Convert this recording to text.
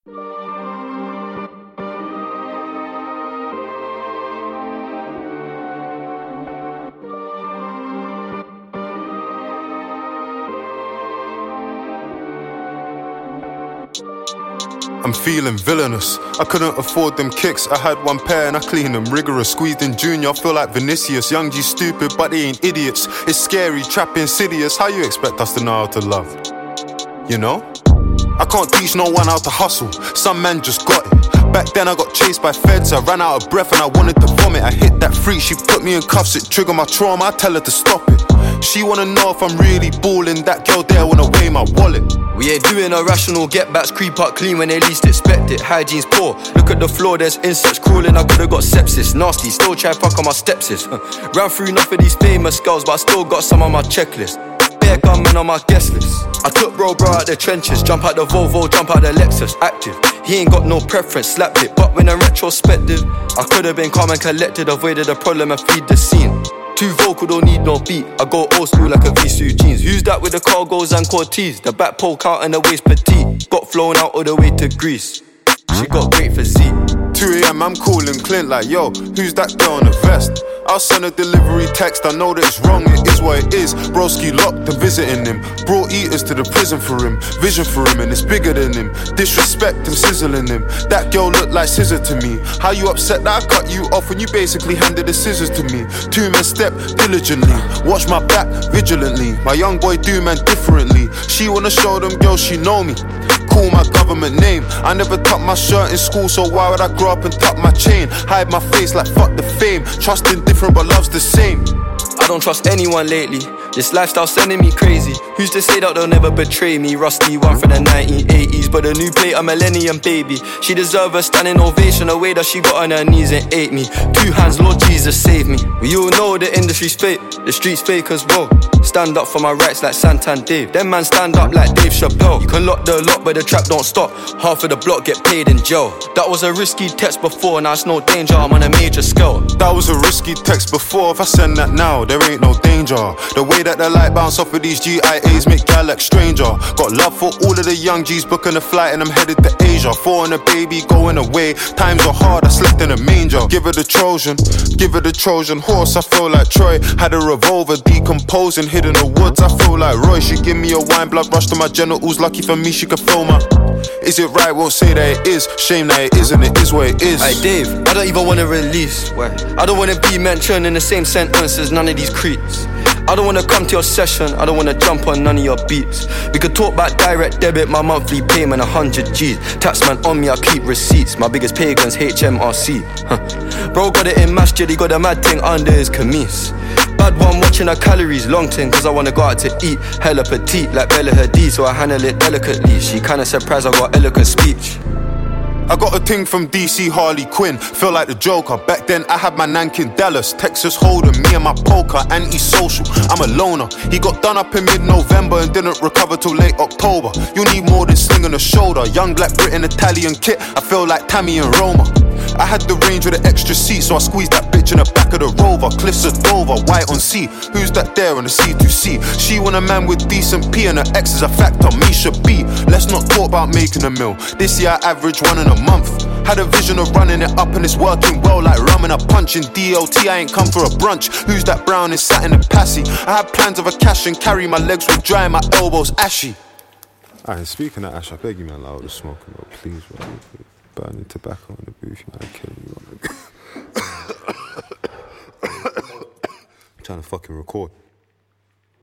I'm feeling villainous. I couldn't afford them kicks. I had one pair and I cleaned them rigorous. Squeezed in Junior, I feel like Vinicius. Young G stupid, but they ain't idiots. It's scary, trap insidious. How you expect us to know how to love? You know? I can't teach no one how to hustle. Some man just got it. Back then I got chased by feds. I ran out of breath and I wanted to vomit. I hit that freak, she put me in cuffs. It triggered my trauma, I tell her to stop it. She wanna know if I'm really ballin'. That girl there wanna weigh my wallet. We ain't doing irrational get-backs, creep up clean when they least expect it. Hygiene's poor, look at the floor, there's insects crawling. I could've got sepsis, nasty, still try fuck on my stepsis. Ran through enough of these famous girls, but I still got some on my checklist. Bare gunmen on my guest list. I took bro out the trenches, jump out the Volvo, jump out the Lexus. Active, he ain't got no preference, slapped it. But when in retrospective, I could've been calm and collected, avoided the problem and feed the scene. Too vocal, don't need no beat. I go old school like a V-suit jeans. Who's that with the cargos and Cortez? The back poke out and the waist petite. Got flown out all the way to Greece. She got great physique. 2 AM, I'm calling Clint like, yo, who's that girl in the vest? I'll send a delivery text, I know that it's wrong, it is what it is. Broski locked and visiting him. Brought eaters to the prison for him. Vision for him and it's bigger than him. Disrespect and sizzling him. That girl looked like scissor to me. How you upset that I cut you off when you basically handed the scissors to me? 2 men step diligently, watch my back vigilantly. My young boy do man differently. She wanna show them girls she know me. Call my government name. I never tucked my shirt in school, so why would I grow up and tuck my chain? Hide my face like fuck the fame. Trusting different but love's the same. I don't trust anyone lately. This lifestyle sending me crazy. Who's to say that they'll never betray me? Rusty one from the 1980s, but a new plate, a millennium baby. She deserve a standing ovation. The way that she got on her knees and ate me. 2 hands, Lord Jesus save me. We all know the industry's fake, the streets fake as well. Stand up for my rights like Santan Dave. Them man stand up like Dave Chappelle. You can lock the lock but the trap don't stop. Half of the block get paid in jail. That was a risky text before, now it's no danger, I'm on a major scale. That was a risky text before, if I send that now, there ain't no danger. The way that the light bounce off of these GIAs make gal like stranger. Got love for all of the young G's booking a flight and I'm headed to Asia. 4 and a baby going away, times are hard, I slept in a manger. Give her the Trojan horse, I feel like Troy. Had a revolver decomposing, hid in the woods, I feel like Roy. She give me a wine, blood rush to my genitals, lucky for me she could feel my. Is it right? Won't say that it is. Shame that it isn't, it is what it is. Hey Dave, I don't even wanna release. Why? I don't wanna be mentioned in the same sentence as none of these creeps. I don't wanna come to your session, I don't wanna jump on none of your beats. We could talk about direct debit, my monthly payment 100 G's. Taxman on me, I keep receipts. My biggest pagans, HMRC. Bro got it in masjid, he got a mad thing under his camise. Bad one watching her calories, long thing, cause I wanna go out to eat. Hella petite, like Bella Hadid, so I handle it delicately. She kinda surprised I got eloquent speech. I got a ting from DC Harley Quinn, feel like the Joker. Back then I had my Nankin Dallas, Texas Hold'em, me and my poker, anti-social, I'm a loner. He got done up in mid-November and didn't recover till late October. You need more than sling on the shoulder. Young black Britain Italian kit, I feel like Tammy and Roma. I had the range with the extra seat, so I squeezed that bitch in the back of the Rover. Cliffs of Dover, white on sea. Who's that there on the C2C? She want a man with decent P and her ex is a factor, me should be. Let's not talk about making a meal. This year I average one in a month. Had a vision of running it up and it's working well like rum and a punch. In DLT I ain't come for a brunch. Who's that brown is sat in a passy? I had plans of a cash and carry, my legs were dry and my elbows ashy. Alright, speaking of ash, I beg you man, like, the smoking, bro, please, bro. Burning tobacco in the booth, man, killing me. I'm trying to fucking record.